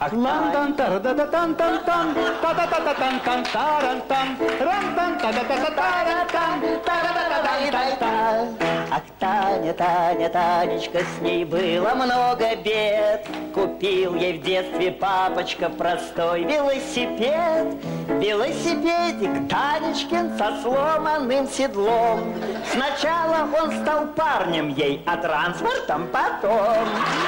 Лан-тан, тара-да-да-тан-тан-тан, та-та-та-та-тан-тан-таран-тан, ран-тан-та-та-та-та-таран-тан, та-та-та-та-та-та-та. Ах, Таня, Таня, Танечка, с ней было много бед. Купил ей в детстве папочка простой велосипед. Велосипедик Танечкин со сломанным седлом. Сначала он стал парнем ей, а транспортом потом.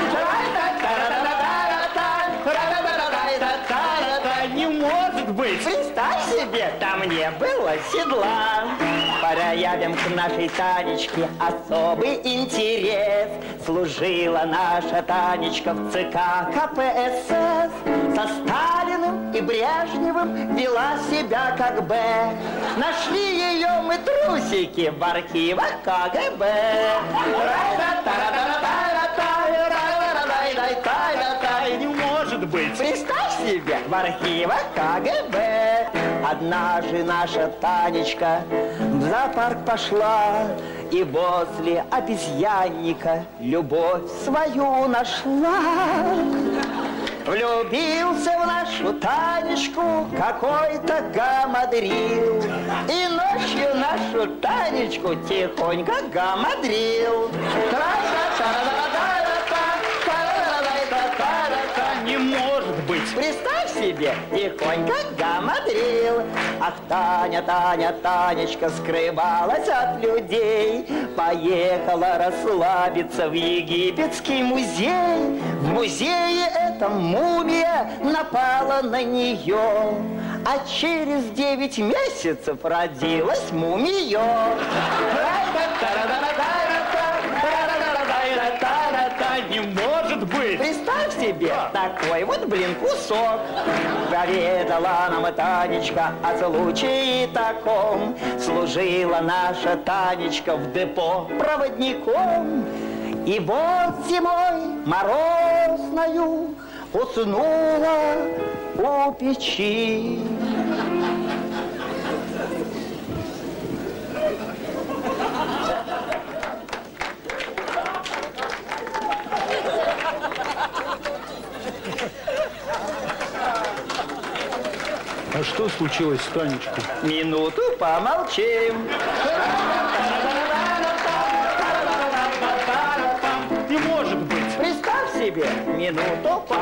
Не может быть! Представь себе, там не было седла. Проявим к нашей Танечке особый интерес. Служила наша Танечка в ЦК КПСС. Со Сталиным и Брежневым вела себя как Б. Нашли ее мы трусики в архивах КГБ. Не может быть! Представь себе, в архивах КГБ. Однажды наша Танечка в зоопарк пошла и возле обезьянника любовь свою нашла. Влюбился в нашу Танечку какой-то гамадрил. И ночью нашу Танечку тихонько гамадрил. Не может быть! Представь себе, тихонько гамадрил. Ах, Таня, Таня, Танечка скрывалась от людей. Поехала расслабиться в египетский музей. В музее эта мумия напала на нее. А через 9 месяцев родилась мумия. Не может быть! Представь себе, такой вот, блин, кусок. Поведала нам Танечка о случае таком. Служила наша Танечка в депо проводником. И вот зимой морозною уснула у печи. А что случилось с Танечкой? Минуту помолчим. Не может быть! Представь себе, минуту